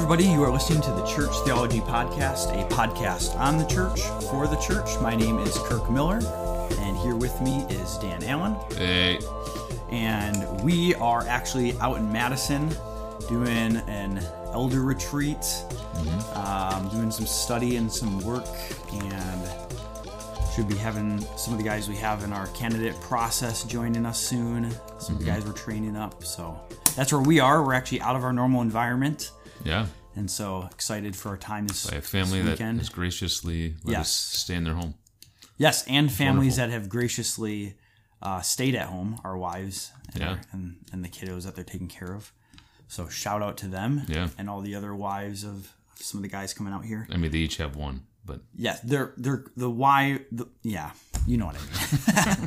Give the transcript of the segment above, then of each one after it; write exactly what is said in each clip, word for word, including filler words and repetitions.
everybody. You are listening to the Church Theology Podcast, a podcast on the church, for the church. My name is Kirk Miller, and here with me is Dan Allen. Hey. And we are actually out in Madison doing an elder retreat, mm-hmm. um, doing some study and some work, and should be having some of the guys we have in our candidate process joining us soon. Some mm-hmm. of the guys we're training up, so that's where we are. We're actually out of our normal environment. Yeah. And so excited for our time this, By a family this that has graciously let yes. us stay in their home. Yes, and That's families wonderful. that have graciously uh, stayed at home, our wives and, yeah. our, and, and the kiddos that they're taking care of. So shout out to them yeah. and all the other wives of some of the guys coming out here. I mean, they each have one, but... Yeah, they're, they're the wife... The, yeah, you know what I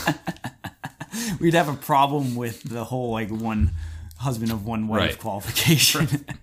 mean. We'd have a problem with the whole, like, one husband of one wife right. qualification. Right.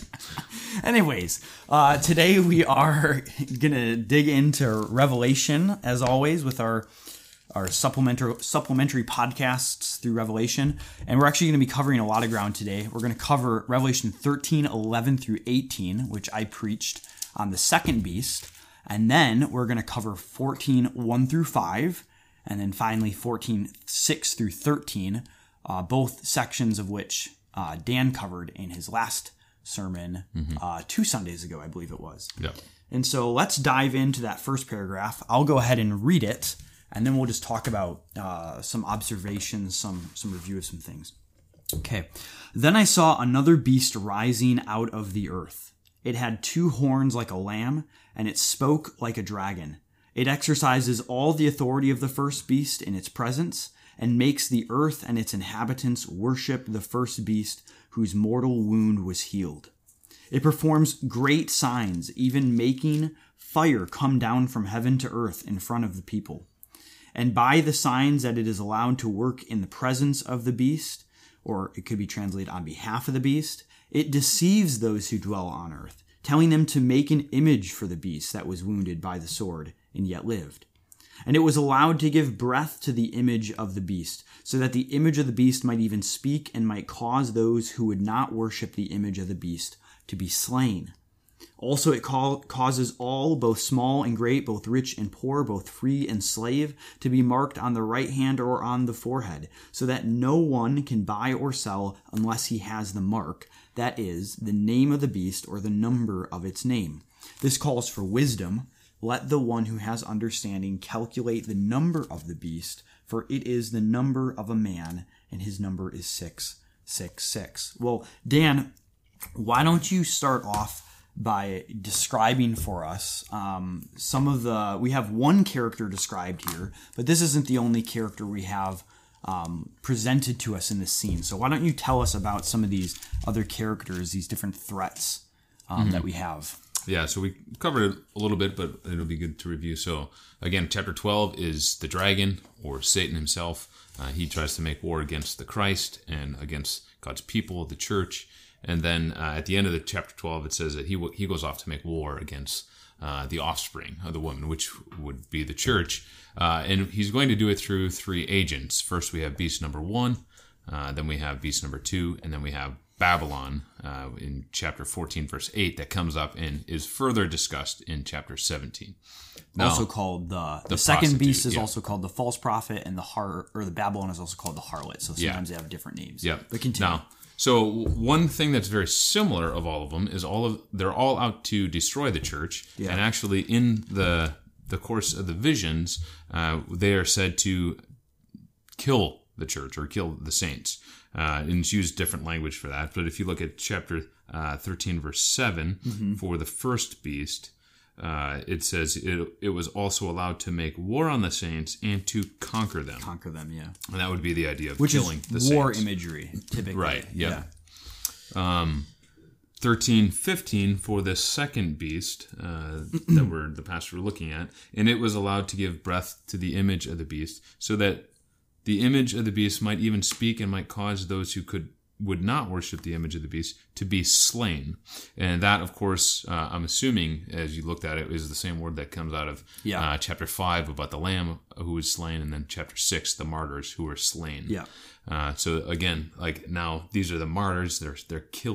Anyways, uh, today we are going to dig into Revelation, as always, with our our supplementary supplementary podcasts through Revelation. And we're actually going to be covering a lot of ground today. We're going to cover Revelation thirteen, eleven through eighteen, which I preached on the second beast. And then we're going to cover fourteen, one through five. And then finally fourteen, six through thirteen, uh, both sections of which uh, Dan covered in his last sermon mm-hmm. uh, two Sundays ago, I believe it was. Yeah. And so let's dive into that first paragraph. I'll go ahead and read it, and then we'll just talk about uh, some observations, some some review of some things. Okay. Then I saw another beast rising out of the earth. It had two horns like a lamb, and it spoke like a dragon. It exercises all the authority of the first beast in its presence, and makes the earth and its inhabitants worship the first beast whose mortal wound was healed. It performs great signs, even making fire come down from heaven to earth in front of the people. And by the signs that it is allowed to work in the presence of the beast, or it could be translated on behalf of the beast, it deceives those who dwell on earth, telling them to make an image for the beast that was wounded by the sword and yet lived. And it was allowed to give breath to the image of the beast, so that the image of the beast might even speak and might cause those who would not worship the image of the beast to be slain. Also it call, causes all, both small and great, both rich and poor, both free and slave, to be marked on the right hand or on the forehead, so that no one can buy or sell unless he has the mark, that is, the name of the beast or the number of its name. This calls for wisdom. Let the one who has understanding calculate the number of the beast, for it is the number of a man, and his number is six six six. Well, Dan, why don't you start off by describing for us um, some of the... We have one character described here, but this isn't the only character we have um, presented to us in this scene. So why don't you tell us about some of these other characters, these different threats um, mm-hmm. that we have? Yeah, so we covered it a little bit, but it'll be good to review. So, again, chapter twelve is the dragon, or Satan himself. Uh, he tries to make war against the Christ and against God's people, the church. And then uh, at the end of the chapter twelve, it says that he w- he goes off to make war against uh, the offspring of the woman, which would be the church. Uh, and he's going to do it through three agents. First, we have beast number one, uh, then we have beast number two, and then we have Babylon uh, in chapter fourteen, verse eight, that comes up and is further discussed in chapter seventeen. Now, also called the the, the second beast is yeah. also called the false prophet, and the har or the Babylon is also called the harlot. So sometimes yeah. they have different names. Yeah, but continue. Now, so one thing that's very similar of all of them is all of they're all out to destroy the church, yeah. and actually in the the course of the visions, uh, they are said to kill the church or kill the saints. Uh, and it's used different language for that. But if you look at chapter uh, thirteen, verse seven, mm-hmm. for the first beast, uh, it says it, it was also allowed to make war on the saints and to conquer them. Conquer them, yeah. And that would be the idea of Which killing is the saints. War imagery, typically. Right, yep. yeah. Um, thirteen, fifteen for the second beast uh, that we're the pastor we're looking at, and it was allowed to give breath to the image of the beast, so that the image of the beast might even speak and might cause those who could would not worship the image of the beast to be slain. And that, of course, uh, I'm assuming, as you looked at it, is the same word that comes out of yeah. uh, chapter five about the lamb who was slain, and then chapter six, the martyrs who were slain. Yeah. Uh, so again, like now, these are the martyrs. They're they're killing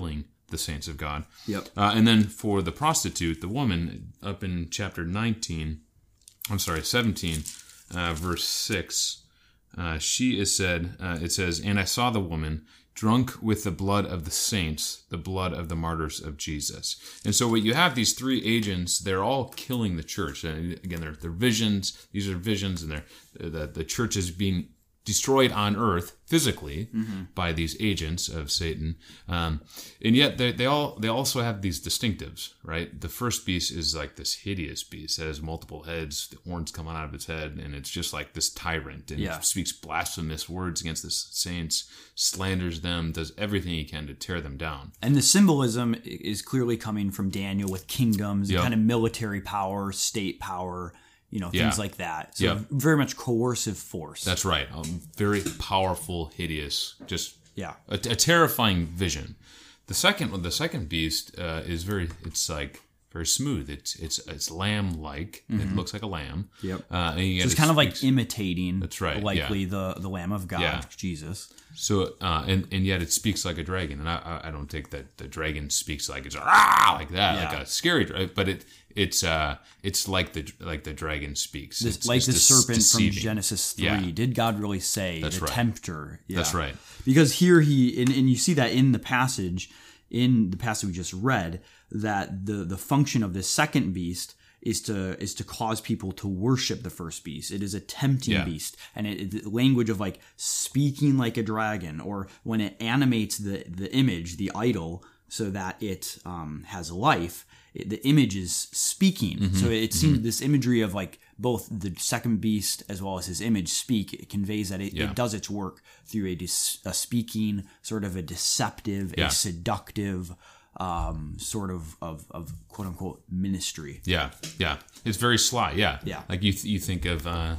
the saints of God. Yep. Uh, and then for the prostitute, the woman, up in chapter nineteen, I'm sorry, seventeen, uh, verse six, uh, she is said, uh, it says, "And I saw the woman drunk with the blood of the saints, the blood of the martyrs of Jesus." And so what you have, these three agents, they're all killing the church. And again, they're, they're visions. These are visions, and they're the, the church is being destroyed on earth physically mm-hmm. by these agents of Satan, um, and yet they, they all they also have these distinctives, right? The first beast is like this hideous beast that has multiple heads, the horns coming out of its head, and it's just like this tyrant, and yeah. it speaks blasphemous words against the saints, slanders them, does everything he can to tear them down. And the symbolism is clearly coming from Daniel with kingdoms, yep. kind of military power, state power. You know, things yeah. like that. So yeah. very much coercive force. That's right. Um, very powerful, hideous, just yeah, a, a terrifying vision. The second one, the second beast, uh, is very. It's like very smooth. It's it's it's lamb-like. Mm-hmm. It looks like a lamb. Yep. Uh, and so it's kind speaks, of like imitating. That's right. Likely yeah. the the Lamb of God, yeah. Jesus. So uh, and and yet it speaks like a dragon, and I I don't think that the dragon speaks like it's ah like that, yeah. like a scary dragon, but it. It's uh, it's like the like the dragon speaks. This, it's, like it's the de- serpent deceiving. from Genesis three. Yeah. Did God really say? That's the right. tempter. Yeah. That's right. Because here he and, and you see that in the passage, in the passage we just read, that the the function of this second beast is to is to cause people to worship the first beast. It is a tempting yeah. beast, and it, the language of like speaking like a dragon, or when it animates the the image, the idol, so that it um, has life. It, the image is speaking. Mm-hmm. So it seems mm-hmm. this imagery of like both the second beast as well as his image speak, it conveys that it, yeah. it does its work through a, dis, a speaking, sort of a deceptive, yeah. a seductive um, sort of, of, of quote unquote ministry. Yeah, yeah. It's very sly, yeah. Yeah. Like you th- you think of uh,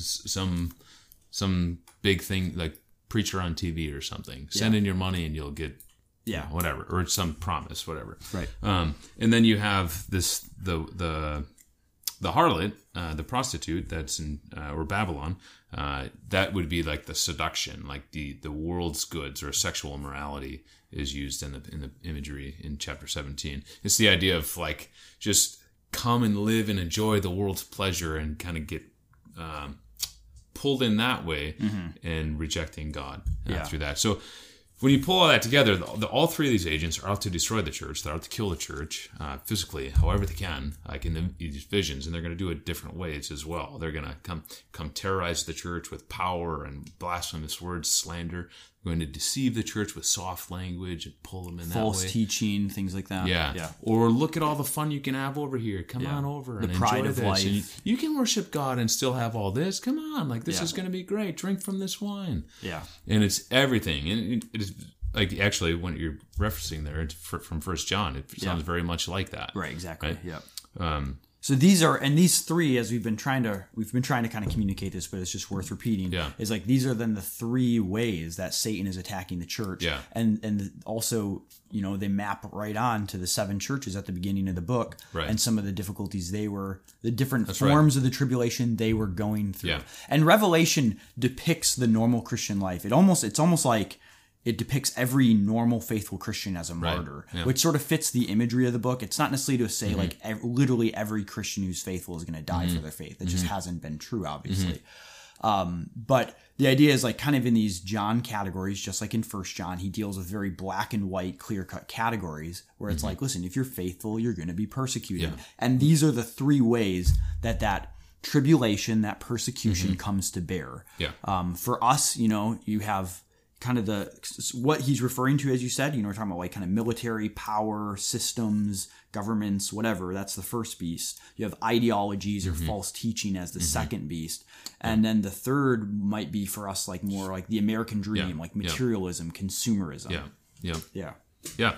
some some big thing, like preacher on T V or something. Send yeah. in your money and you'll get... Yeah, you know, whatever, or some promise, whatever. Right. Um, and then you have this the the the harlot, uh, the prostitute that's in uh, or Babylon. Uh, that would be like the seduction, like the, the world's goods or sexual immorality is used in the in the imagery in chapter seventeen. It's the idea of like just come and live and enjoy the world's pleasure and kind of get um, pulled in that way mm-hmm. and rejecting God uh, yeah. through that. So. When you pull all that together, the, the, all three of these agents are out to destroy the church. They're out to kill the church uh, physically, however they can, like in the, these visions, and they're going to do it different ways as well. They're going to come come terrorize the church with power and blasphemous words, slander. They're going to deceive the church with soft language and pull them in false that way. teaching, things like that. Yeah. yeah. Or look at all the fun you can have over here. Come yeah. on over the and pride enjoy of this. life. And you, you can worship God and still have all this. Come on, like this yeah. is going to be great. Drink from this wine. Yeah. And it's everything. And it, it is. Like actually, when you're referencing there from First John, it sounds yeah. very much like that. Right. Exactly. Right? Yeah. Um, so these are and these three, as we've been trying to we've been trying to kind of communicate this, but it's just worth repeating. Yeah. Is like these are then the three ways that Satan is attacking the church. Yeah. And and also, you know, they map right on to the seven churches at the beginning of the book, right. and some of the difficulties they were, the different That's forms right. of the tribulation they were going through. Yeah. And Revelation depicts the normal Christian life. It almost it's almost like it depicts every normal faithful Christian as a martyr, right. yeah. which sort of fits the imagery of the book. It's not necessarily to say mm-hmm. like ev- literally every Christian who's faithful is going to die mm-hmm. for their faith. That mm-hmm. just hasn't been true, obviously. Mm-hmm. Um, but the idea is like kind of in these John categories, just like in First John, he deals with very black and white, clear cut categories where it's mm-hmm. like, listen, if you're faithful, you're going to be persecuted. Yeah. And these are the three ways that that tribulation, that persecution mm-hmm. comes to bear. Yeah. Um, for us, you know, you have kind of the what he's referring to, as you said, you know, we're talking about like kind of military power systems, governments, whatever. That's the first beast. You have ideologies or mm-hmm. false teaching as the mm-hmm. second beast, and then the third might be for us like more like the American dream, yeah. like materialism, yeah. consumerism. Yeah, yeah, yeah, yeah.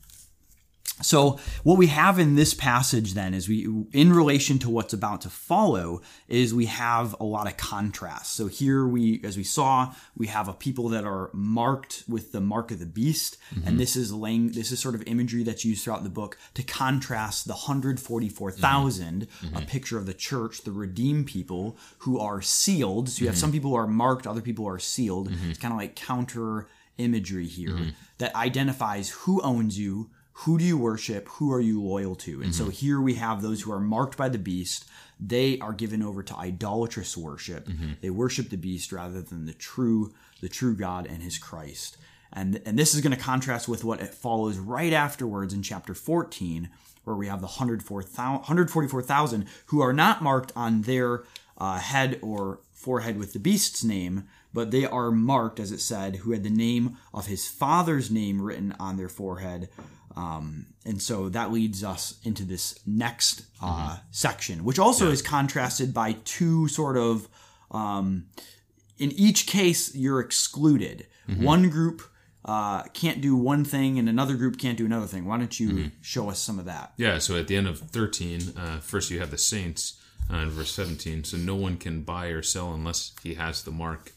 So what we have in this passage then is we, in relation to what's about to follow, is we have a lot of contrast. So here we, as we saw, we have a people that are marked with the mark of the beast. Mm-hmm. And this is lang- this is sort of imagery that's used throughout the book to contrast the one hundred forty-four thousand, mm-hmm. a picture of the church, the redeemed people who are sealed. So you have mm-hmm. some people who are marked, other people are sealed. Mm-hmm. It's kind of like counter imagery here mm-hmm. that identifies who owns you, who do you worship? Who are you loyal to? And mm-hmm. so here we have those who are marked by the beast. They are given over to idolatrous worship. Mm-hmm. They worship the beast rather than the true, the true God and his Christ. And, and this is going to contrast with what it follows right afterwards in chapter fourteen, where we have the one hundred forty-four thousand who are not marked on their uh, head or forehead with the beast's name, but they are marked, as it said, who had the name of his father's name written on their forehead. Um, and so that leads us into this next uh, mm-hmm. section, which also yeah. is contrasted by two sort of, um, in each case, you're excluded. Mm-hmm. One group uh, can't do one thing and another group can't do another thing. Why don't you mm-hmm. show us some of that? Yeah, so at the end of thirteen, uh, first you have the saints uh, in verse seventeen. So no one can buy or sell unless he has the mark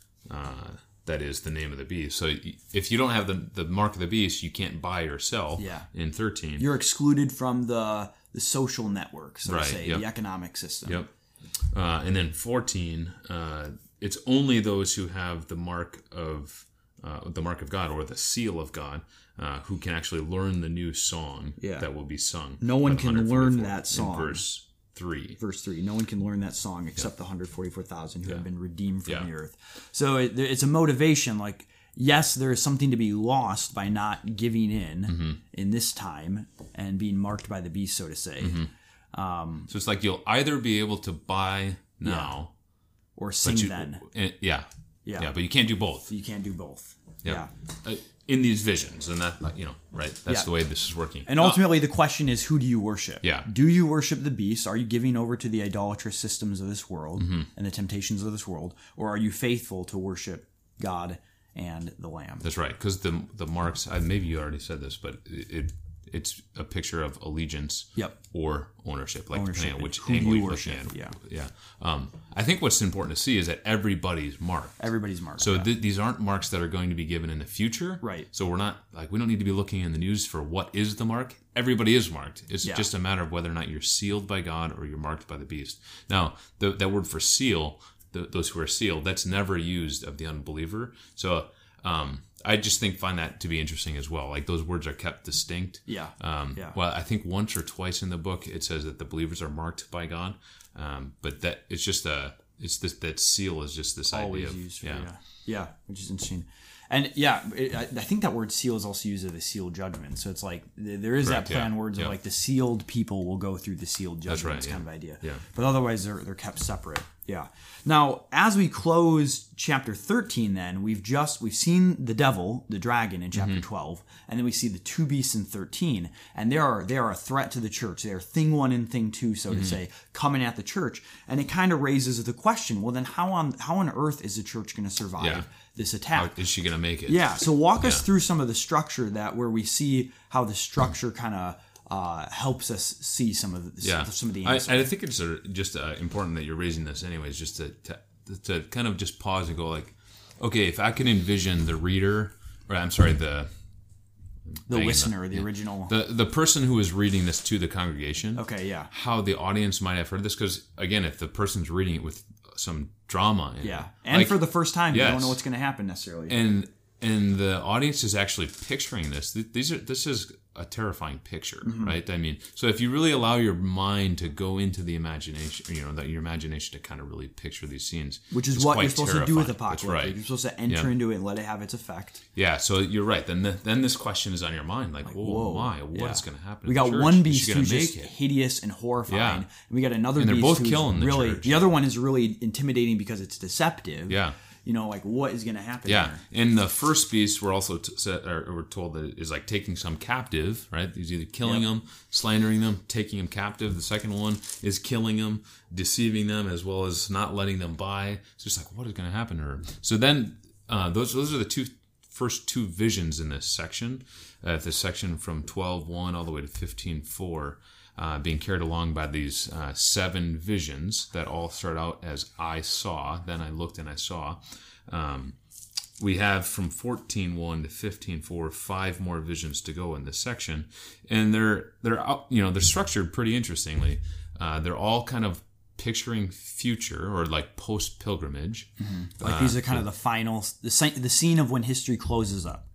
uh that is the name of the beast. So if you don't have the, the mark of the beast, you can't buy or sell yeah. in thirteen. You're excluded from the the social network, so right, to say, yep. the economic system. Yep. Uh, and then fourteen, uh, it's only those who have the mark of uh, the mark of God or the seal of God uh, who can actually learn the new song yeah. that will be sung. No one can learn that song. In verse three. Verse three. No one can learn that song except yeah. the one hundred forty-four thousand who yeah. have been redeemed from yeah. the earth. So it, it's a motivation. Like, yes, there is something to be lost by not giving in mm-hmm. in this time and being marked by the beast, so to say. Mm-hmm. Um, so it's like you'll either be able to buy now yeah. or sing you, then. Uh, yeah. yeah. Yeah, but you can't do both. You can't do both. Yeah. yeah. Uh, in these visions, and that, you know, right? That's yeah. the way this is working. And ultimately, uh, the question is, who do you worship? Yeah. Do you worship the beast? Are you giving over to the idolatrous systems of this world mm-hmm. and the temptations of this world? Or are you faithful to worship God and the Lamb? That's right. Because the the marks, I, maybe you already said this, but it, it it's a picture of allegiance yep. or ownership, like ownership depending on which who angle you you worship. look at. Yeah. Yeah. Um, I think what's important to see is that everybody's marked. Everybody's marked. So yeah. th- these aren't marks that are going to be given in the future. Right. So we're not, like, we don't need to be looking in the news for what is the mark. Everybody is marked. It's yeah. just a matter of whether or not you're sealed by God or you're marked by the beast. Now, the, that word for seal, the, those who are sealed, that's never used of the unbeliever. So, um, I just think find that to be interesting as well. Like, those words are kept distinct. Yeah. Um, yeah. Well, I think once or twice in the book it says that the believers are marked by God, um, but that it's just a it's this that seal is just this Always idea of used for, yeah. yeah yeah which is interesting. And yeah, it, I, I think that word seal is also used of the sealed judgment. So it's like there is Correct, that play on yeah, words yeah. of like the sealed people will go through the sealed judgment. That's right, It's yeah. kind of idea. Yeah. But otherwise they're they're kept separate. Yeah. Now, as we close chapter thirteen, then we've just we've seen the devil, the dragon, in chapter mm-hmm. twelve, and then we see the two beasts in thirteen, and they are they are a threat to the church. They are thing one and thing two, so mm-hmm. to say, coming at the church, and it kind of raises the question: well, then how on how on earth is the church going to survive yeah. this attack? How is she going to make it? Yeah. So walk yeah. us through some of the structure that where we see how the structure kind of uh, helps us see some of the, yeah. some of the answers. I, I think it's uh, just uh, important that you're raising this, anyways, just to, to to kind of just pause and go like, okay, if I can envision the reader, or I'm sorry, the the listener, the, the yeah, original, the the person who is reading this to the congregation. Okay, yeah. How the audience might have heard this, because again, if the person's reading it with some drama, in yeah, it, and like, for the first time, yes. you don't know what's going to happen necessarily, and and the audience is actually picturing this. These are this is a terrifying picture, mm-hmm. right? I mean, so if you really allow your mind to go into the imagination, you know, that your imagination to kind of really picture these scenes, which is what you're supposed terrifying. to do with Apocalypse. Right. You're supposed to enter yeah. into it and let it have its effect. Yeah, so you're right. Then the, then this question is on your mind, like, like whoa, whoa, my, what yeah. is going to happen? We got church? one beast who's make just it? hideous and horrifying, yeah. and we got another and they're beast both who's killing the really. church. The other one is really intimidating because it's deceptive. Yeah. You know, like what is going to happen? Yeah, there? and the first beast we're also t- set, or we're told that it is like taking some captive, right? He's either killing yep. them, slandering them, taking them captive. The second one is killing them, deceiving them, as well as not letting them buy. It's just like, what is going to happen to her? So then, uh, those those are the two first two visions in this section. Uh, this section from twelve one all the way to fifteen four. Uh, being carried along by these uh, seven visions that all start out as I saw, then I looked and I saw. Um, we have from fourteen one to fifteen four, five more visions to go in this section, and they're they're you know they're structured pretty interestingly. Uh, they're all kind of picturing future or like post pilgrimage. Mm-hmm. Like uh, these are kind the, of the final the the scene of when history closes up.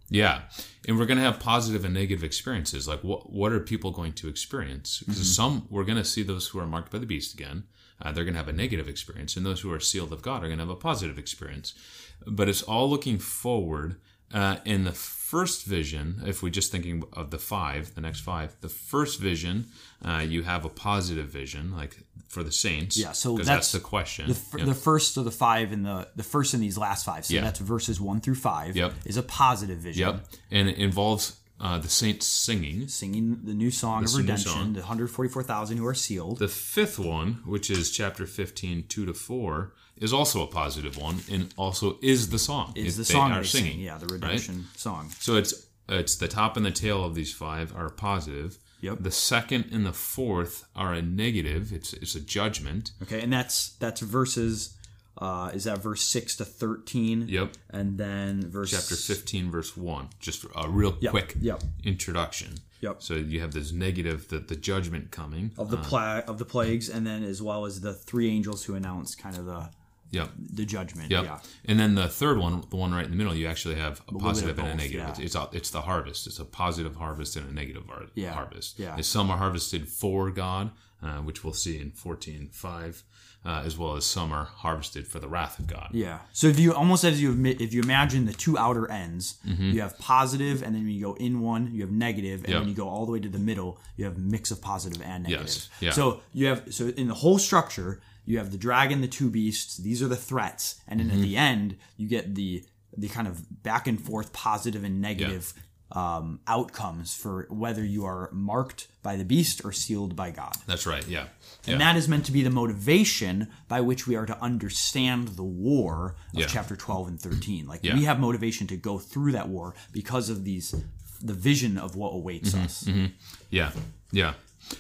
Yeah. And we're going to have positive and negative experiences. Like, what what are people going to experience? Because mm-hmm. some, we're going to see those who are marked by the beast again. Uh, they're going to have a negative experience. And those who are sealed of God are going to have a positive experience. But it's all looking forward. Uh, in the first vision, if we're just thinking of the five, the next five, the first vision, uh, you have a positive vision, like for the saints. Yeah, so that's, that's the question. The, f- yep. the first of the five in the the first in these last five. So yeah. that's verses one through five. Yep. Is a positive vision. Yep, and it involves uh, the saints singing, singing the new song the of redemption. Song. The one hundred forty-four thousand who are sealed. The fifth one, which is chapter fifteen, two to four. Is also a positive one, and also is the song. Is the they song are they singing, sing, yeah, the redemption right? song. So it's it's the top and the tail of these five are positive. Yep. The second and the fourth are a negative. It's it's a judgment. Okay, and that's that's verses. Uh, is that verse six to thirteen? Yep. And then verse chapter fifteen, verse one. Just a real yep. quick yep. introduction. Yep. So you have this negative, the the judgment coming of the uh, pla- of the plagues, and then as well as the three angels who announce kind of the. Yep. The judgment. Yep. Yeah. And then the third one, the one right in the middle, you actually have a, a positive and both, a negative. Yeah. It's, it's it's the harvest. It's a positive harvest and a negative har- yeah. harvest. Yeah. And some are harvested for God, uh, which we'll see in fourteen five, uh, as well as some are harvested for the wrath of God. Yeah. So if you almost as you if you imagine the two outer ends, mm-hmm. you have positive, and then when you go in one, you have negative, and yep. when you go all the way to the middle, you have mix of positive and negative. Yes. Yeah. So you have so in the whole structure. You have the dragon, the two beasts. These are the threats, and then mm-hmm. at the end, you get the the kind of back and forth positive and negative yeah. um, outcomes for whether you are marked by the beast or sealed by God. That's right. Yeah, and yeah. that is meant to be the motivation by which we are to understand the war of yeah. chapter twelve and thirteen. Like yeah. we have motivation to go through that war because of these the vision of what awaits mm-hmm. us. Mm-hmm. Yeah, yeah.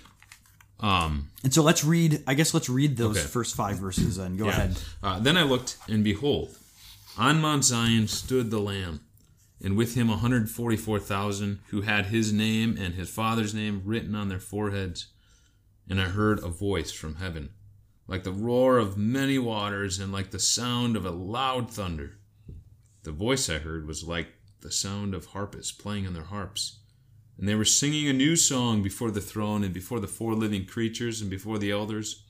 Um, and so let's read, I guess let's read those okay. first five verses and go yeah. ahead. Uh, then I looked, and behold, on Mount Zion stood the Lamb, and with him one hundred forty-four thousand who had his name and his father's name written on their foreheads. And I heard a voice from heaven, like the roar of many waters and like the sound of a loud thunder. The voice I heard was like the sound of harpists playing on their harps. And they were singing a new song before the throne and before the four living creatures and before the elders.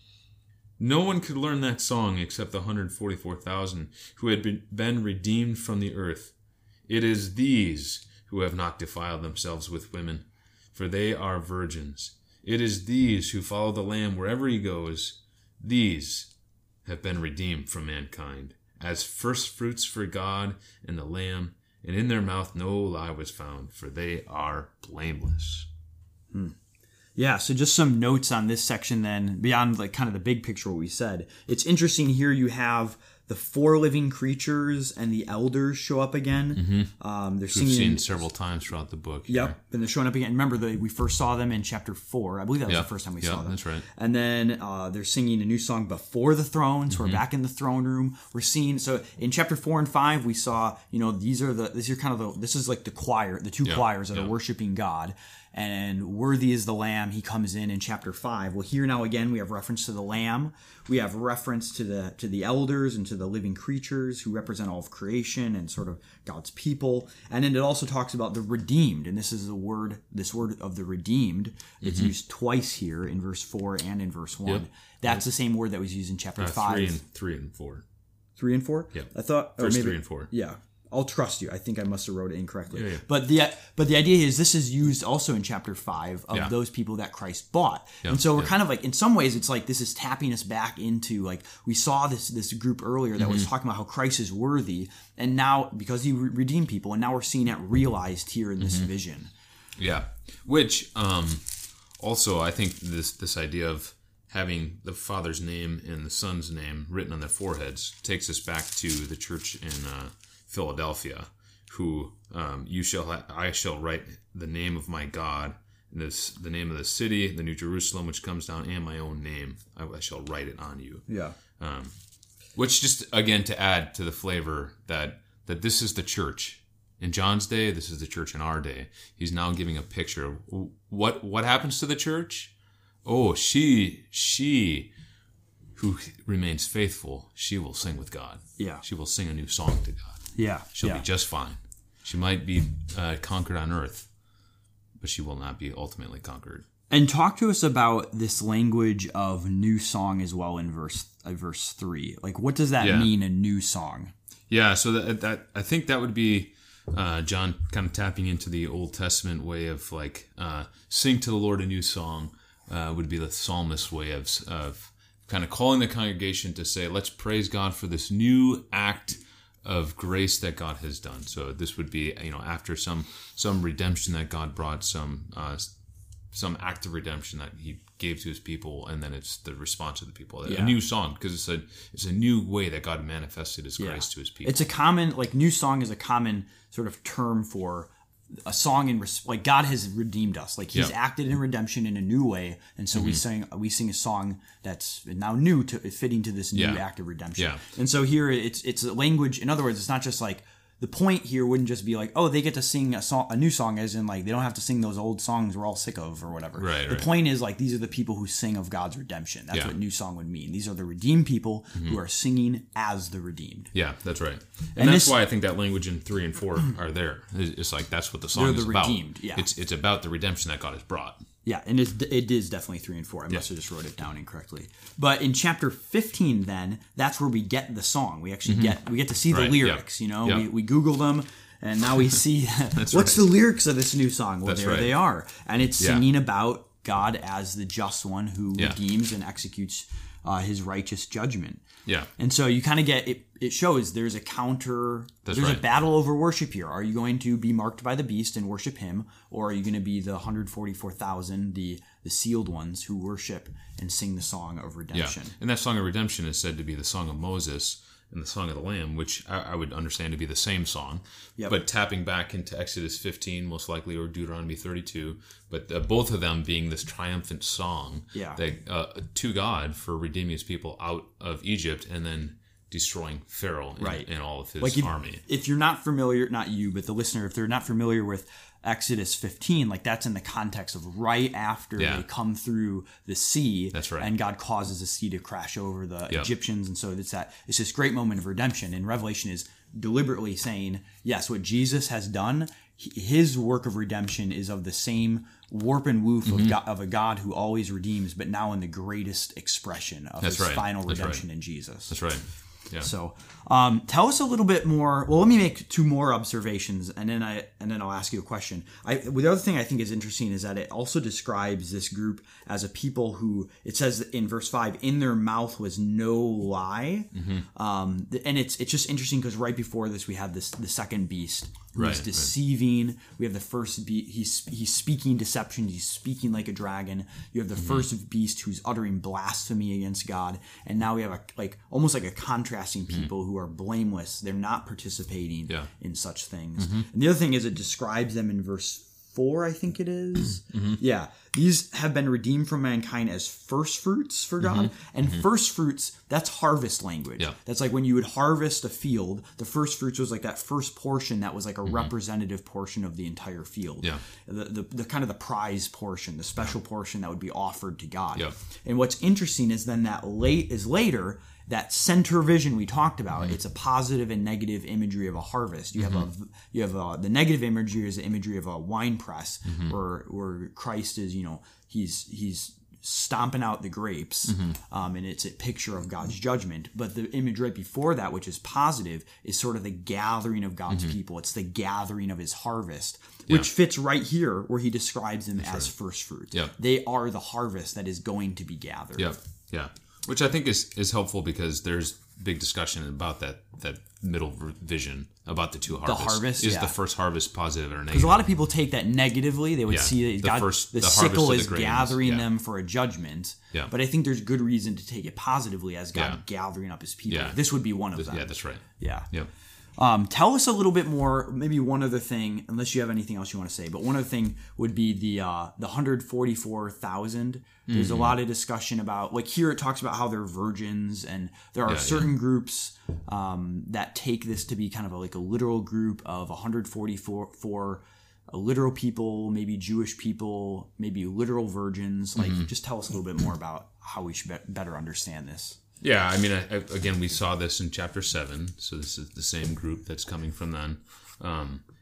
No one could learn that song except the one hundred forty-four thousand who had been, been redeemed from the earth. It is these who have not defiled themselves with women, for they are virgins. It is these who follow the Lamb wherever he goes. These have been redeemed from mankind, as firstfruits for God and the Lamb. And in their mouth no lie was found, for they are blameless. Hmm. Yeah, so just some notes on this section then, beyond like kind of the big picture what we said. It's interesting here you have the four living creatures and the elders show up again. Mm-hmm. Um, they're We've singing seen several times throughout the book. Yep, here. and they're showing up again. Remember, the, we first saw them in chapter four. I believe that was yep. the first time we yep, saw them. That's right. And then uh, they're singing a new song before the throne. So mm-hmm. we're back in the throne room. We're seeing so in chapter four and five we saw you know these are the this is kind of the this is like the choir, the two yep. choirs that yep. are worshiping God. And worthy is the Lamb. He comes in in chapter five. Well, here now again we have reference to the Lamb. We have reference to the to the elders and to the living creatures who represent all of creation and sort of God's people. And then it also talks about the redeemed. And this is the word, this word of the redeemed. It's mm-hmm. used twice here in verse four and in verse one. Yep. That's yep. the same word that was used in chapter uh, five. Three and three and four. Three and four? Yeah. I thought Verse maybe, three and four. Yeah. I'll trust you. I think I must have wrote it incorrectly. Yeah, yeah. But the but the idea is this is used also in chapter five of yeah. those people that Christ bought. Yeah, and so we're yeah. kind of like in some ways it's like this is tapping us back into like we saw this this group earlier that mm-hmm. was talking about how Christ is worthy, and now because he re- redeemed people, and now we're seeing it realized here in this mm-hmm. vision. Yeah. Which um also I think this this idea of having the Father's name and the Son's name written on their foreheads takes us back to the church in uh, Philadelphia, who um, you shall ha- I shall write the name of my God, and this the name of the city, the New Jerusalem, which comes down, and my own name. I, I shall write it on you. Yeah. Um, which just again to add to the flavor that that this is the church in John's day. This is the church in our day. He's now giving a picture of what what happens to the church. Oh, she, she who remains faithful, she will sing with God. Yeah. She will sing a new song to God. Yeah. She'll yeah. be just fine. She might be uh, conquered on earth, but she will not be ultimately conquered. And talk to us about this language of new song as well in verse uh, verse three. Like, what does that Yeah. mean, a new song? Yeah, so that, that I think that would be uh, John kind of tapping into the Old Testament way of like uh, sing to the Lord a new song uh, would be the psalmist's way of of kind of calling the congregation to say, let's praise God for this new act of grace that God has done. So this would be, you know, after some some redemption that God brought, some uh, some act of redemption that He gave to His people, and then it's the response of the people. Yeah. A new song, because it's a it's a new way that God manifested His grace Yeah. to His people. It's a common, like, new song is a common sort of term for a song in res- like God has redeemed us, like He's Yeah. acted in redemption in a new way, and so we sing we sing a song that's now new to fitting to this new Yeah. act of redemption. Yeah. And so here it's it's a language. In other words, it's not just like the point here wouldn't just be like, oh, they get to sing a song, a new song, as in like they don't have to sing those old songs we're all sick of or whatever. Right, the right. point is like these are the people who sing of God's redemption. That's Yeah. what new song would mean. These are the redeemed people who are singing as the redeemed. Yeah, that's right. And, And that's this- why I think that language in three and four are there. It's it's like that's what the song They're is the about. redeemed, yeah. It's it's about the redemption that God has brought. Yeah, and it's, it is definitely three and four. I must have just wrote it down incorrectly. But in chapter fifteen, then that's where we get the song. We actually get we get to see the Right, yeah. lyrics. You know, Yeah. we, we Google them, and now we see what's right. the lyrics of this new song. Well, That's there right. they are, and it's Yeah. singing about God as the just one who Yeah. redeems and executes uh, His righteous judgment. Yeah. And so you kind of get it. It shows there's a counter. That's there's a right. battle over worship here. Are you going to be marked by the beast and worship him, or are you going to be the one hundred forty-four thousand, the the sealed ones who worship and sing the song of Yeah. redemption? And that song of redemption is said to be the song of Moses and the song of the Lamb, which I, I would understand to be the same song. Yep. But tapping back into Exodus fifteen, most likely, or Deuteronomy thirty-two, but uh, both of them being this triumphant song Yeah. that, uh, to God for redeeming His people out of Egypt and then destroying Pharaoh and, Right. and all of his Like if, army. if you're not familiar, not you, but the listener, if they're not familiar with Exodus fifteen, like that's in the context of right after Yeah. they come through the sea. That's right. And God causes the sea to crash over the Yep. Egyptians. And so it's that it's this great moment of redemption. And Revelation is deliberately saying, yes, what Jesus has done, he- his work of redemption is of the same warp and woof Mm-hmm. of, God, of a God who always redeems, but now in the greatest expression of That's his right. final That's redemption right. in Jesus. That's right. Yeah. So, um, tell us a little bit more. Well, let me make two more observations, and then I and then I'll ask you a question. I, the other thing I think is interesting is that it also describes this group as a people who it says in verse five, in their mouth was no lie, Mm-hmm. um, and it's it's just interesting because right before this we have this the second beast who's Right, right. deceiving. We have the first beast. He's he's speaking deception. He's speaking like a dragon. You have the Mm-hmm. first beast who's uttering blasphemy against God, and now we have a like almost like a contrasting people who are blameless. They're not participating Mm-hmm. Yeah. in such things. Mm-hmm. And the other thing is it describes them in verse four, I think it is. Mm-hmm. Yeah, these have been redeemed from mankind as first fruits for God, and first fruits, that's harvest language. Mm-hmm. Yeah. That's like when you would harvest a field, the first fruits was like that first portion that was like a representative portion of the entire field. Yeah. The, the, the kind of the prize portion, the special portion that would be offered to God. Yeah. And what's interesting is then that late is later, that center vision we talked about, Mm-hmm. it's a positive and negative imagery of a harvest. You have a you have a, the negative imagery is the imagery of a wine press, Mm-hmm. where where Christ is, you know, he's he's stomping out the grapes, Mm-hmm. um, and it's a picture of God's judgment. But the image right before that, which is positive, is sort of the gathering of God's people. It's the gathering of His harvest, which Mm-hmm. Yeah. fits right here where He describes them as first fruits. Yeah. They are the harvest that is going to be gathered. Yeah, yeah. Which I think is, is helpful because there's big discussion about that that middle v- vision about the two harvests. harvest, is yeah. the first harvest positive or negative? Because a lot of people take that negatively. They would Yeah, see that the God, first- the, the harvest sickle of the is grains, gathering yeah. them for a judgment. Yeah. But I think there's good reason to take it positively as God Yeah. gathering up His people. Yeah. This would be one of them. Yeah, that's right. Yeah. Yep. Um, tell us a little bit more, maybe one other thing, unless you have anything else you want to say, but one other thing would be the uh, the one hundred forty-four thousand. There's Mm-hmm. a lot of discussion about, like here it talks about how they're virgins, and there are Yeah, certain groups um, that take this to be kind of a, like a literal group of one hundred forty-four for uh, literal people, maybe Jewish people, maybe literal virgins. Like, Mm-hmm. just tell us a little bit more about how we should be- better understand this. Yeah, I mean, I, I- again, we saw this in chapter seven, so this is the same group that's coming from then. Um,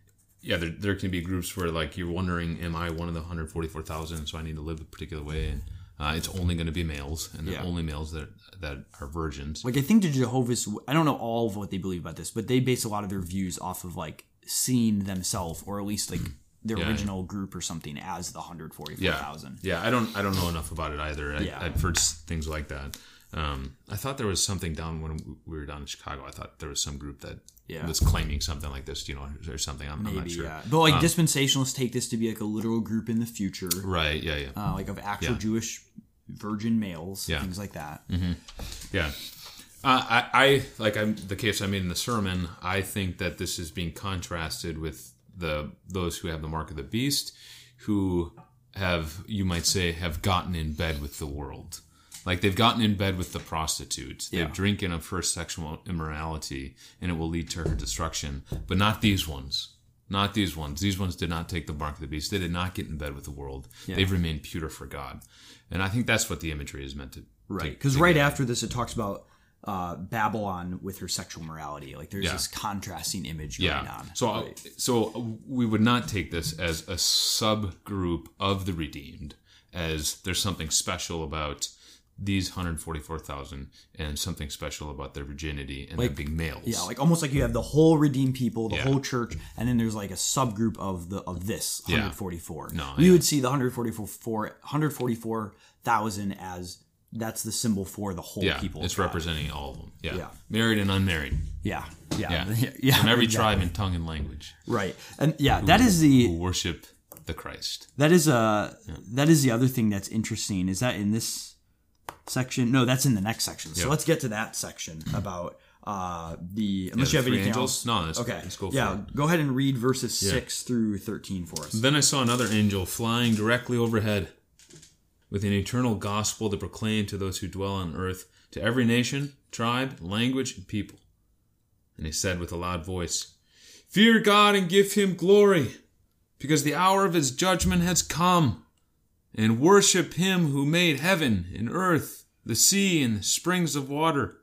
yeah, there, there can be groups where like you're wondering, am I one of the one hundred forty-four thousand? So I need to live a particular way, and uh, it's only going to be males, and they're Yeah. only males that that are virgins. Like I think the Jehovah's, I don't know all of what they believe about this, but they base a lot of their views off of like seeing themselves, or at least like their Yeah. original group or something, as the one hundred forty-four Yeah, thousand. yeah. I don't I don't know enough about it either. I, Yeah. I've heard s- things like that. Um, I thought there was something down when we were down in Chicago. I thought there was some group that Yeah. was claiming something like this, you know, or something. I'm, I'm not Maybe, sure. yeah. But like dispensationalists take this to be like a literal group in the future, Right? Yeah, yeah, uh, like of actual Yeah. Jewish virgin males, Yeah. things like that. yeah. Uh, I, I like I'm the case I made in the sermon. I think that this is being contrasted with the those who have the mark of the beast, who have, you might say, have gotten in bed with the world. Like they've gotten in bed with the prostitute. Yeah. They've drinking of her sexual immorality, and it will lead to her destruction. But not these ones. Not these ones. These ones did not take the mark of the beast. They did not get in bed with the world. Yeah. They've remained pure for God. And I think that's what the imagery is meant to. Right. to- Because to right get at. after this, it talks about uh, Babylon with her sexual morality. Like there's Yeah. this contrasting image going Yeah. on. So, uh, Right. so we would not take this as a subgroup of the redeemed, as there's something special about these one hundred forty-four thousand and something special about their virginity and Like, them being males. Yeah, like almost like you have the whole redeemed people, the Yeah. whole church, and then there's like a subgroup of the of this Yeah. one hundred forty-four. No, we yeah. would see the one hundred forty-four one hundred forty-four thousand as that's the symbol for the whole yeah, people. it's of God. representing all of them. Yeah. Yeah. Married and unmarried. Yeah, yeah, Yeah. yeah. yeah From every exactly. tribe and tongue and language. Right, and yeah, that is the Who worship the Christ. that is a that is the other thing that's interesting. Is that in this section? No, that's in the next section. So Yeah. let's get to that section about uh, the. Unless Yeah, you have the three anything angels? else. No, let's- okay. let's go for Yeah, it. go ahead and read verses Yeah. six through thirteen for us. Then I saw another angel flying directly overhead with an eternal gospel to proclaim to those who dwell on earth, to every nation, tribe, language, and people. And he said with a loud voice, "Fear God and give him glory, because the hour of his judgment has come, and worship him who made heaven and earth, the sea, and the springs of water."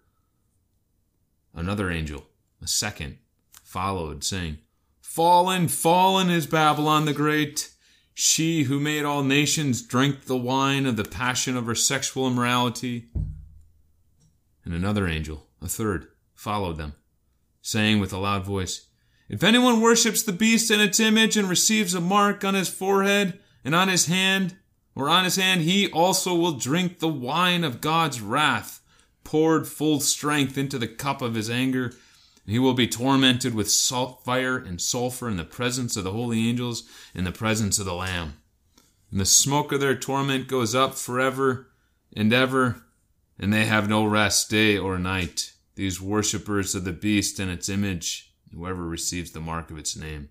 Another angel, a second, followed, saying, "Fallen, fallen is Babylon the Great. She who made all nations drink the wine of the passion of her sexual immorality." And another angel, a third, followed them, saying with a loud voice, "If anyone worships the beast and its image and receives a mark on his forehead and on his hand, or on his hand, he also will drink the wine of God's wrath, poured full strength into the cup of his anger. And he will be tormented with salt fire and sulfur in the presence of the holy angels, in the presence of the Lamb. And the smoke of their torment goes up forever and ever, and they have no rest day or night, these worshippers of the beast and its image, whoever receives the mark of its name.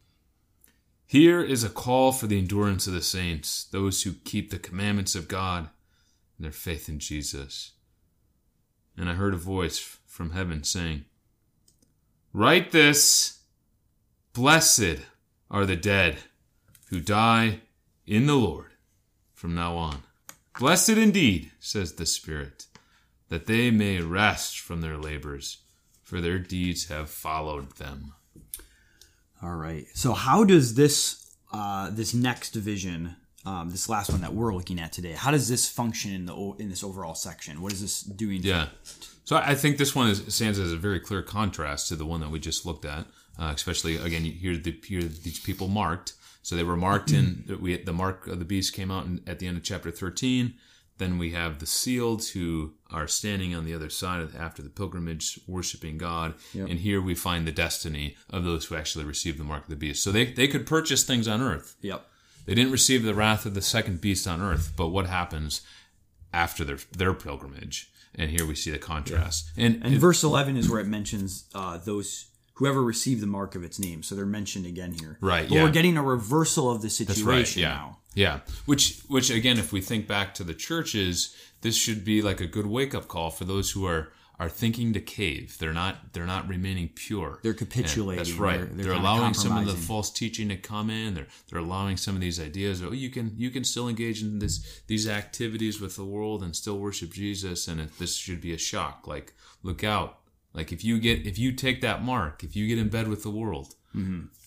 Here is a call for the endurance of the saints, those who keep the commandments of God and their faith in Jesus." And I heard a voice from heaven saying, "Write this, blessed are the dead who die in the Lord from now on. Blessed indeed, says the Spirit, that they may rest from their labors, for their deeds have followed them." All right. So how does this uh, this next division, um, this last one that we're looking at today, how does this function in the o- in this overall section? What is this doing? for- Yeah. So I think this one is, stands as a very clear contrast to the one that we just looked at. Uh, especially again, you hear the hear these people marked. So they were marked in. We the mark of the beast came out in, at the end of chapter thirteen. Then we have the sealed who are standing on the other side of, after the pilgrimage, worshiping God. Yep. And here we find the destiny of those who actually receive the mark of the beast. So they they could purchase things on earth. Yep. They didn't receive the wrath of the second beast on earth, but what happens after their their pilgrimage? And here we see the contrast. And, And it- verse eleven is where it mentions uh, those whoever received the mark of its name. So they're mentioned again here. Right, But yeah. we're getting a reversal of the situation That's right, yeah. now. Yeah. Which which again, if we think back to the churches, this should be like a good wake up call for those who are are thinking to cave. They're not they're not remaining pure. They're capitulating. And that's right. They're- They're, they're kinda allowing some of the compromising. false teaching to come in. They're they're allowing some of these ideas. Oh, you can you can still engage in this these activities with the world and still worship Jesus. And it, this should be a shock. Like, look out. Like if you get if you take that mark, if you get in bed with the world, Mm-hmm.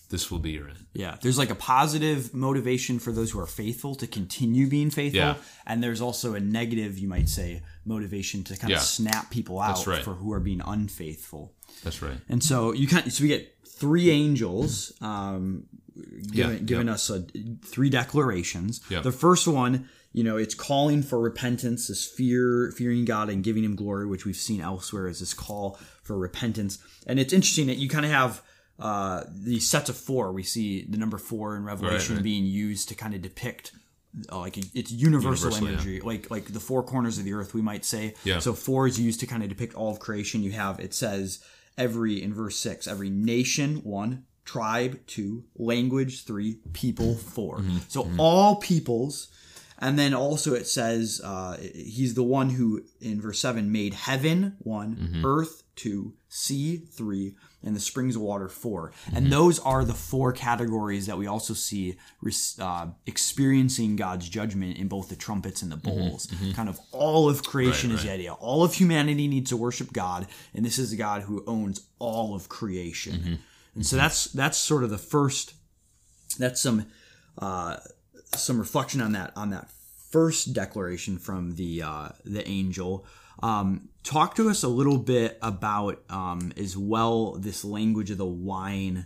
this will be your end. Yeah, there's like a positive motivation for those who are faithful to continue being faithful, Yeah. and there's also a negative, you might say, motivation to kind Yeah. of snap people out right. for who are being unfaithful. That's right. And so you can so we get three angels um, giving, Yeah, giving yeah. us a, three declarations. Yeah. The first one, you know, it's calling for repentance, this fear, fearing God and giving Him glory, which we've seen elsewhere as this call for repentance. And it's interesting that you kind of have uh, these sets of four. We see the number four in Revelation Right, right. being used to kind of depict. Uh, like it's universal, Universal, imagery, like like the four corners of the earth, we might say. Yeah. So four is used to kind of depict all of creation. You have, it says every, in verse six, every nation, one, tribe, two, language, three, people, four. Mm-hmm. So all peoples. And then also it says uh, he's the one who, in verse seven, made heaven, one, Mm-hmm. earth, two, sea, three, and the springs of water, four. Mm-hmm. And those are the four categories that we also see uh, experiencing God's judgment in both the trumpets and the bowls. Kind of all of creation Mm-hmm. Right, is the right. idea. All of humanity needs to worship God, and this is the God who owns all of creation. Mm-hmm. And so that's that's sort of the first. That's some uh, some reflection on that on that first declaration from the uh, the angel. Um, talk to us a little bit about um, as well this language of the wine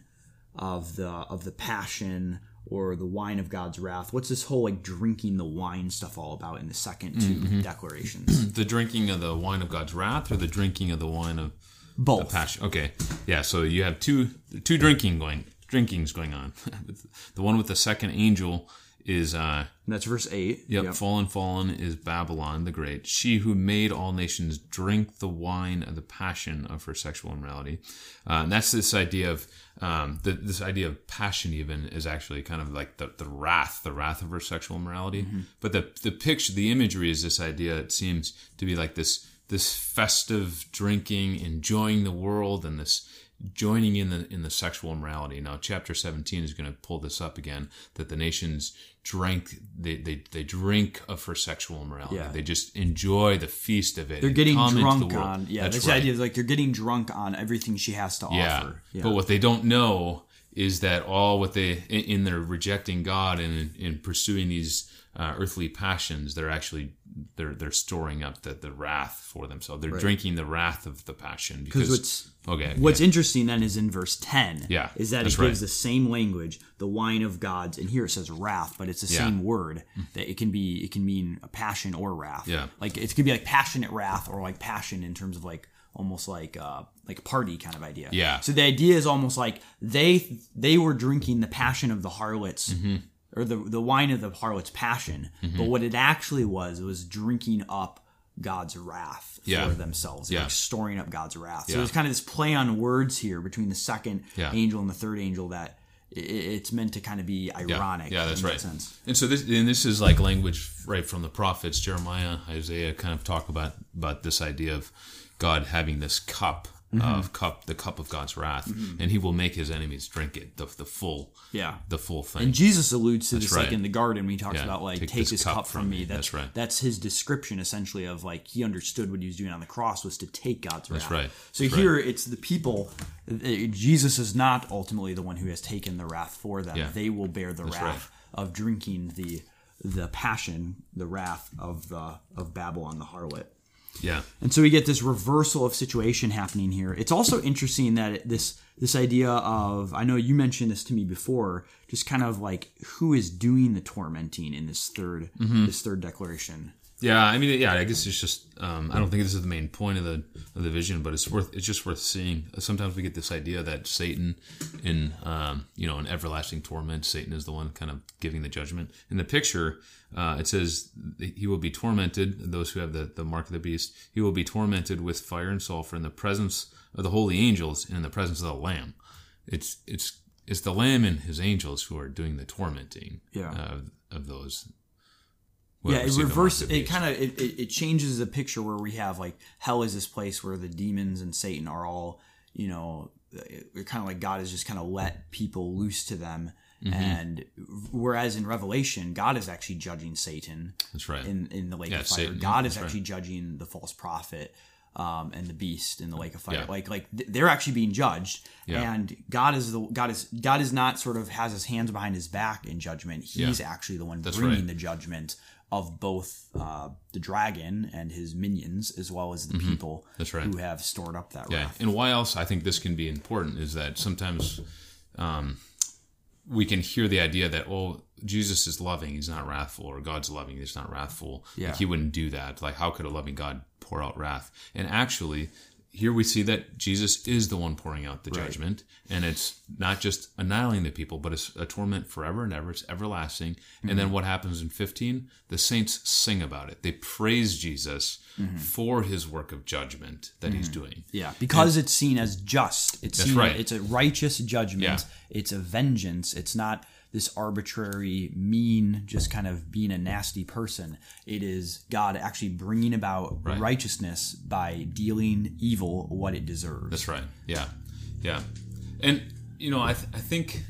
of the of the passion, or the wine of God's wrath. What's this whole like drinking the wine stuff all about in the second two Mm-hmm. declarations? The drinking of the wine of God's wrath, or the drinking of the wine of Both. the passion? Okay, yeah. So you have two two drinking going drinkings going on. The one with the second angel is uh That's verse eight. yep, fallen fallen is Babylon the Great, she who made all nations drink the wine of the passion of her sexual immorality. Uh, and that's this idea of um the, this idea of passion even is actually kind of like the, the wrath the wrath of her sexual immorality. Mm-hmm. But the the picture, the imagery is this idea, it seems to be like this this festive drinking, enjoying the world, and this joining in the in the sexual immorality. Now, chapter seventeen is going to pull this up again, that the nations drank, they they, they drink of her sexual immorality. Yeah. They just enjoy the feast of it. They're and getting come into drunk the world. on, yeah, That's this right. idea is like they're getting drunk on everything she has to Yeah. offer. Yeah. But what they don't know is that all what they, in, in their rejecting God and in, in pursuing these uh, earthly passions, they're actually, they're they're storing up the, the wrath for themselves. They're drinking the wrath of the passion. Because what's- okay, What's yeah. interesting then is in verse ten, Yeah, is that it that's gives right. the same language, the wine of God's, and here it says wrath, but it's the Yeah. same word that it can be. It can mean a passion or wrath. Yeah. like it could be like passionate wrath, or like passion in terms of like almost like uh like a party kind of idea. Yeah. So the idea is almost like they they were drinking the passion of the harlots. Mm-hmm. Or the the wine of the harlot's passion, but what it actually was, it was drinking up God's wrath Yeah. for themselves, Yeah. like storing up God's wrath. So Yeah. there's kind of this play on words here between the second Yeah. angel and the third angel that i- it's meant to kind of be ironic. Yeah, that's in right. That sense. And so this, and this is like language right from the prophets. Jeremiah, Isaiah kind of talk about about this idea of God having this cup of cup, the cup of God's wrath, and He will make His enemies drink it, the the full, Yeah. the full thing. And Jesus alludes to this right. like in the garden when he talks Yeah. about like Take take, this this, cup cup, from from me. me. That's, That's right. That's his description essentially of like he understood what he was doing on the cross was to take God's wrath. That's right. So That's here it's the people. uh, Jesus is not ultimately the one who has taken the wrath for them. Yeah. They will bear the That's wrath of drinking the the passion, the wrath of the of Babylon the harlot. yeah, And so we get this reversal of situation happening here. It's also interesting that it- this this idea of, I know you mentioned this to me before, just kind of like who is doing the tormenting in this third this third declaration. yeah. I mean, yeah. I guess it's just. Um, I don't think this is the main point of the of the vision, but it's worth. It's just worth seeing. Sometimes we get this idea that Satan, in um, you know, in everlasting torment, Satan is the one kind of giving the judgment. In the picture, uh, it says he will be tormented. Those who have the the mark of the beast, he will be tormented with fire and sulfur in the presence of the holy angels and in the presence of the Lamb. It's it's it's the Lamb and his angels who are doing the tormenting. Yeah. Of, of those. Yeah, Well, it we see the mark reverse. of the It beast. kind of it, it, it changes the picture where we have like hell is this place where the demons and Satan are all, you know, it, kind of like God has just kind of let people loose to them, Mm-hmm. and whereas in Revelation God is actually judging Satan. That's right. In in the lake Yeah, of fire, Satan, God yeah, is that's actually judging the false prophet. um, and the beast in the lake of fire. Yeah. Like like th- they're actually being judged, Yeah. and God is the God is God is not sort of has his hands behind his back in judgment. He's Yeah. actually the one That's bringing right. the judgment of both uh, the dragon and his minions, as well as the people That's right. who have stored up that Yeah, wrath. and why else I think this can be important is that sometimes um, we can hear the idea that, oh, Jesus is loving, he's not wrathful, or God's loving, he's not wrathful. Yeah. Like, he wouldn't do that. Like, how could a loving God pour out wrath? And actually, here we see that Jesus is the one pouring out the Right. judgment, and it's not just annihilating the people, but it's a torment forever and ever. It's everlasting. Mm-hmm. And then what happens in fifteen? The saints sing about it. They praise Jesus Mm-hmm. for his work of judgment that he's doing. Yeah, because it's seen as just. It's That's seen. right. It's a righteous judgment. Yeah. It's a vengeance. It's not this arbitrary, mean, just kind of being a nasty person. It is God actually bringing about Right. righteousness by dealing evil what it deserves. That's right. Yeah, yeah. And you know, I th- I think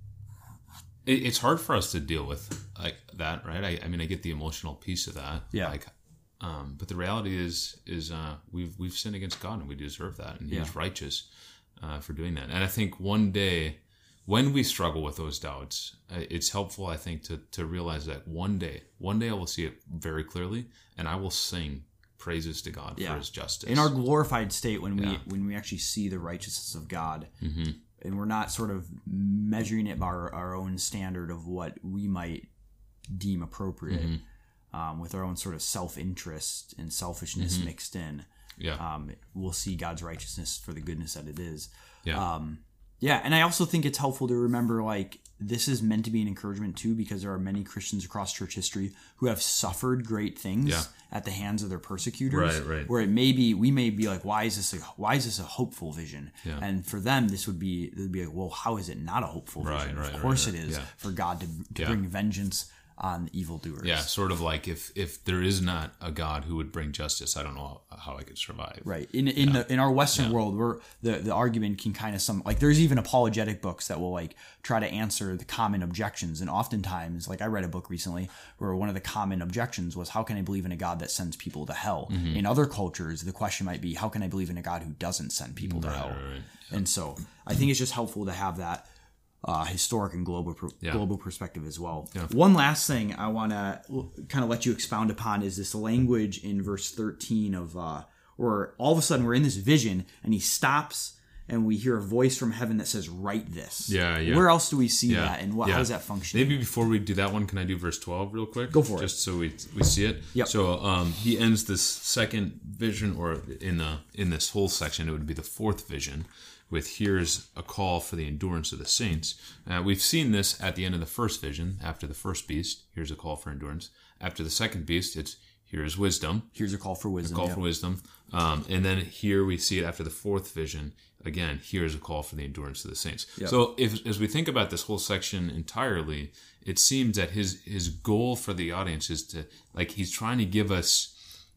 it, it's hard for us to deal with like that, right? I, I mean, I get the emotional piece of that. Yeah. Like, um, but the reality is, is uh, we've we've sinned against God and we deserve that, and He's Yeah. righteous uh, for doing that. And I think one day, when we struggle with those doubts, uh, it's helpful, I think, to to realize that one day, one day I will see it very clearly, and I will sing praises to God Yeah. for His justice. In our glorified state, when we Yeah. when we actually see the righteousness of God, Mm-hmm. and we're not sort of measuring it by our, our own standard of what we might deem appropriate, Mm-hmm. um, with our own sort of self-interest and selfishness Mm-hmm. mixed in, yeah, um, we'll see God's righteousness for the goodness that it is. yeah, Um, yeah, and I also think it's helpful to remember, like, this is meant to be an encouragement too, because there are many Christians across church history who have suffered great things Yeah. at the hands of their persecutors. Right, right. Where it may be, we may be like, why is this a why is this a hopeful vision? Yeah. And for them, this would be it would be like, well, how is it not a hopeful Right, vision? right, of course, right, it right. is Yeah. for God to, to Yeah. bring vengeance on evildoers. yeah. Sort of like if if there is not a God who would bring justice, I don't know how, how I could survive. Right. In in the in our Western world, we're the, the argument can kind of some like there's even apologetic books that will like try to answer the common objections. And oftentimes, like I read a book recently where one of the common objections was, how can I believe in a God that sends people to hell? Mm-hmm. In other cultures, the question might be, how can I believe in a God who doesn't send people to Right, hell? right, right. And so I think it's just helpful to have that uh, historic and global per- Yeah. global perspective as well. Yeah. One last thing I want to kind of let you expound upon is this language in verse thirteen of uh, where all of a sudden we're in this vision and he stops and we hear a voice from heaven that says, "Write this." Yeah, yeah. Where else do we see Yeah, that, and what, yeah. how does that function? Maybe before we do that one, can I do verse twelve real quick? Go for it. Just so we we see it. Yep. So um, he ends this second vision, or in the in this whole section, it would be the fourth vision, with here's a call for the endurance of the saints. Uh, we've seen this at the end of the first vision, after the first beast. Here's a call for endurance. After the second beast, it's here's wisdom. Here's a call for wisdom. Call yeah. for wisdom. Um, and then here we see it after the fourth vision. Again, here's a call for the endurance of the saints. Yep. So if, as we think about this whole section entirely, it seems that his his goal for the audience is to, like, he's trying to give us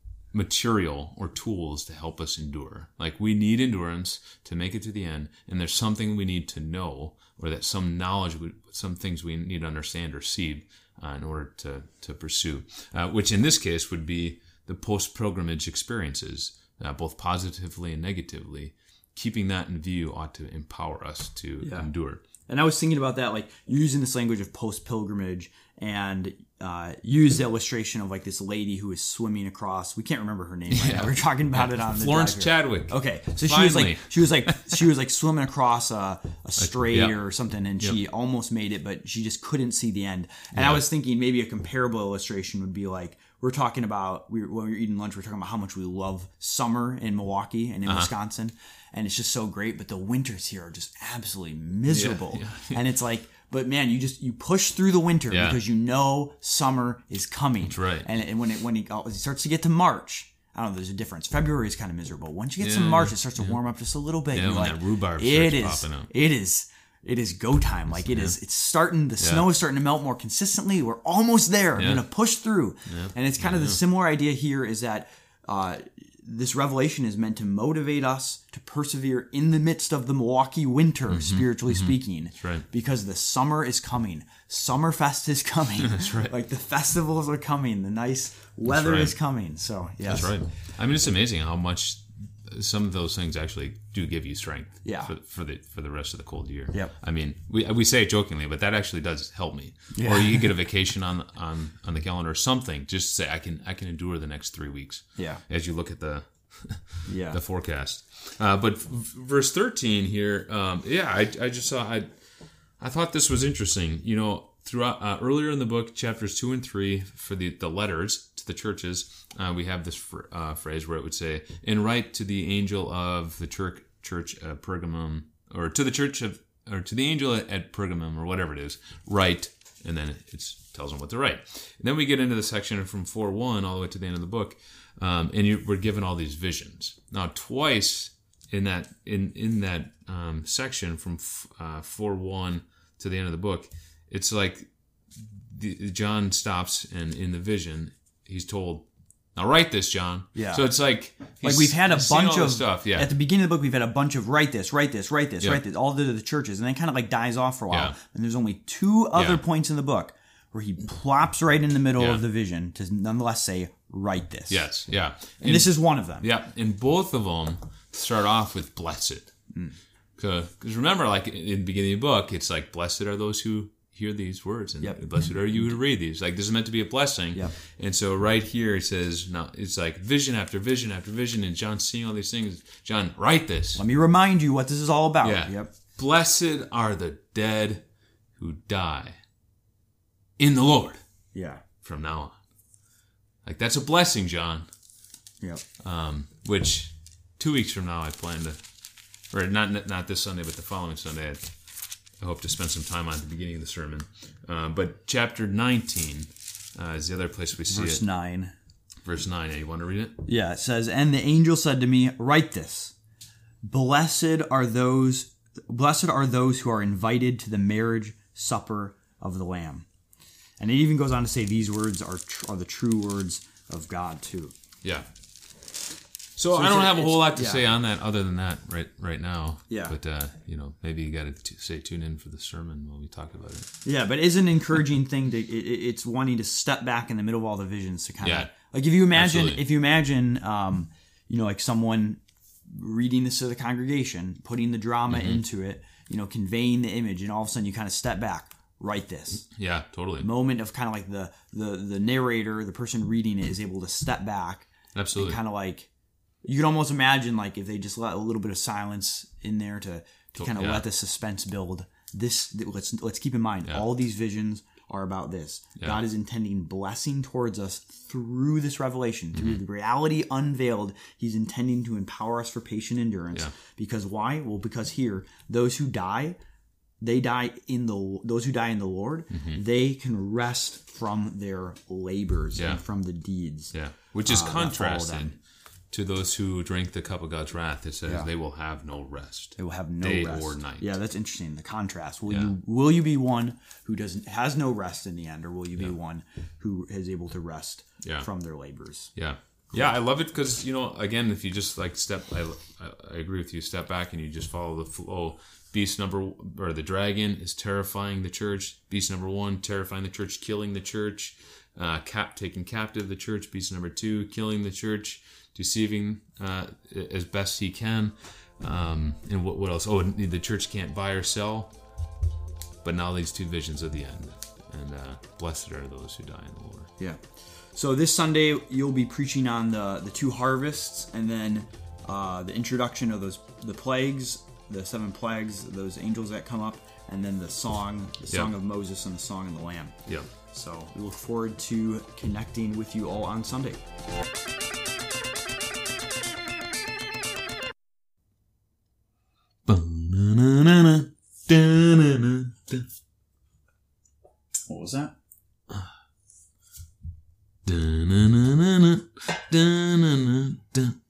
material or tools to help us endure. Like, we need endurance to make it to the end, and there's something we need to know, or that some knowledge, we, some things we need to understand or see uh, in order to, to pursue, uh, which in this case would be the post-pilgrimage experiences, uh, both positively and negatively. Keeping that in view ought to empower us to Yeah. endure. And I was thinking about that, like using this language of post-pilgrimage, and uh, use the illustration of like this lady who is swimming across. We can't remember her name right Yeah. now. We're talking about it on the Florence drive here. Chadwick. Okay, so she was Finally. like she was like she was like swimming across a, a strait yeah. or something, and she almost made it, but she just couldn't see the end. And Yeah. I was thinking maybe a comparable illustration would be like, we're talking about we were, when we were eating lunch, we're talking about how much we love summer in Milwaukee and in Uh-huh. Wisconsin, and it's just so great. But the winters here are just absolutely miserable, Yeah, yeah. and it's like, but man, you just you push through the winter Yeah. because you know summer is coming. That's right. And, and when it when it, it starts to get to March, I don't know, there's a difference. February is kind of miserable. Once you get to Yeah, March, it starts to warm up just a little bit. Yeah, and you're when like, that rhubarb it starts is, popping up. it is, it is go time. Like it is, it's starting. The snow is starting to melt more consistently. We're almost there. Yeah. I'm gonna push through. And it's kind of the similar idea here. Is that uh, this revelation is meant to motivate us to persevere in the midst of the Milwaukee winter, spiritually speaking. That's right. Because the summer is coming. Summerfest is coming. That's right. Like the festivals are coming. The nice weather right. is coming. So yes. That's right. I mean, it's amazing how much some of those things actually do give you strength. Yeah. For, for the for the rest of the cold year. Yep. I mean, we we say it jokingly, but that actually does help me. Yeah. Or you could get a vacation on on on the calendar or something. Just say I can I can endure the next three weeks. Yeah. As you look at the Yeah. the forecast. Uh, but v- verse thirteen here, um, yeah, I I just saw I I thought this was interesting. You know, throughout uh, earlier in the book, chapters two and three, for the the letters to the churches, uh, we have this fr- uh, phrase where it would say, "And write to the angel of the church church uh, Pergamum, or to the church of, or to the angel at, at Pergamum, or whatever it is, write." And then it tells them what to write. And then we get into the section from four one all the way to the end of the book, um, and you, we're given all these visions. Now, twice in that in in that um, section from uh, four one to the end of the book, it's like the, John stops, and in the vision, he's told, "Now write this, John." Yeah. So it's like Like we've had a he's seen bunch all of this stuff. Yeah. At the beginning of the book, we've had a bunch of write this, write this, write this, Yeah. write this, all to the churches, and then kind of like dies off for a while. Yeah. And there's only two other Yeah. points in the book where he plops right in the middle Yeah. of the vision to nonetheless say, "Write this." Yes. Yeah. And, this is one of them. Yeah, and both of them start off with blessed. Because remember, like in the beginning of the book, it's like, blessed are those who hear these words, and Yep. blessed are you who read these. Like, this is meant to be a blessing. Yep. And so right here it says, now it's like vision after vision after vision, and John's seeing all these things. John, write this. Let me remind you what this is all about. Yeah. Yep. Blessed are the dead who die in the Lord Yeah. from now on. Like, that's a blessing, John. Yep. Um, which two weeks from now I plan to, or not not this Sunday, but the following Sunday, I, I hope to spend some time on at the beginning of the sermon. Uh, but chapter nineteen uh, is the other place we see Verse it. nine. Verse nine. Yeah, you want to read it? Yeah, it says, "And the angel said to me, write this. Blessed are those blessed are those who are invited to the marriage supper of the Lamb." And it even goes on to say these words are tr- are the true words of God too. Yeah. So, So I don't it's- have a whole lot to yeah. say on that other than that right right now. Yeah. But uh, you know, maybe you got to t- say tune in for the sermon while we talk about it. Yeah, but it's an encouraging thing to. It, it- it's wanting to step back in the middle of all the visions to kind of Yeah. like if you imagine Absolutely. if you imagine um, you know like someone reading this to the congregation, putting the drama Mm-hmm. into it, you know, conveying the image, and all of a sudden you kind of step back, write this. Yeah, totally. Moment of kind of like the the the narrator, the person reading it is able to step back Absolutely. and kind of like you can almost imagine like if they just let a little bit of silence in there to, to kind of yeah. let the suspense build. This let's let's keep in mind Yeah. all these visions are about this. Yeah. God is intending blessing towards us through this revelation, through Mm-hmm. the reality unveiled. He's intending to empower us for patient endurance. Yeah. Because why? Well, because here those who die, they die in the those who die in the Lord. They can rest from their labors Mm-hmm. Yeah. and from the deeds. Yeah, which is uh, that follow contrasted them. to those who drink the cup of God's wrath. It says Yeah. they will have no rest. They will have no Day rest. or night. Yeah, that's interesting. The contrast. Will Yeah. you will you be one who doesn't has no rest in the end, or will you be one who is able to rest Yeah. from their labors? Yeah. Yeah, I love it because, you know, again, if you just like step, I, I agree with you, step back and you just follow the flow. Beast number, or the dragon is terrifying the church. Beast number one, terrifying the church, killing the church. Uh, cap, taking captive the church. Beast number two, killing the church, deceiving uh, as best he can. Um, and what, what else? Oh, the church can't buy or sell. But now these two visions of the end. And uh, blessed are those who die in the Lord. Yeah. So this Sunday you'll be preaching on the the two harvests, and then uh, the introduction of those the plagues, the seven plagues, those angels that come up, and then the song, the Yeah. song of Moses and the song of the Lamb. Yeah. So we look forward to connecting with you all on Sunday. What was that? Da-na-na-na-na, da-na-na-na.